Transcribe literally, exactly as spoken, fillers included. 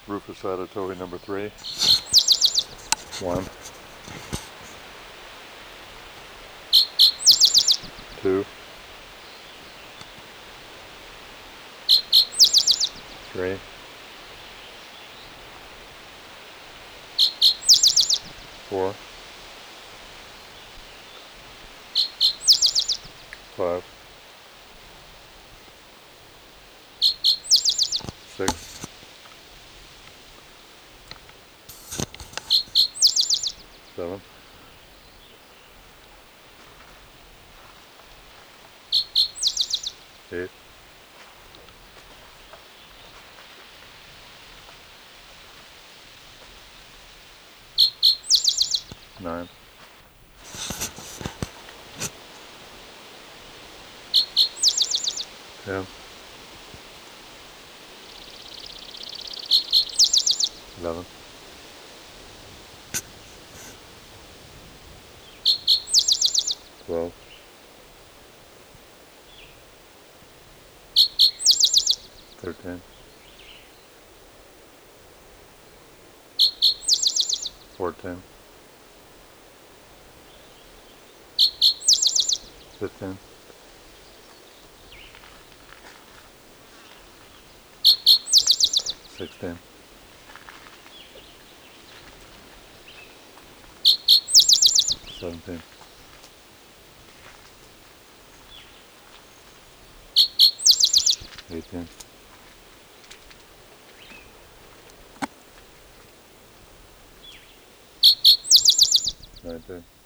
Rufus Adatohi number three. One. Two. Three. Four. Five. Six. Seven. Eight. Nine. Ten. Eleven. Twelve. Thirteen. Fourteen. Fifteen. Sixteen. Seventeen. Eighteen. Nineteen.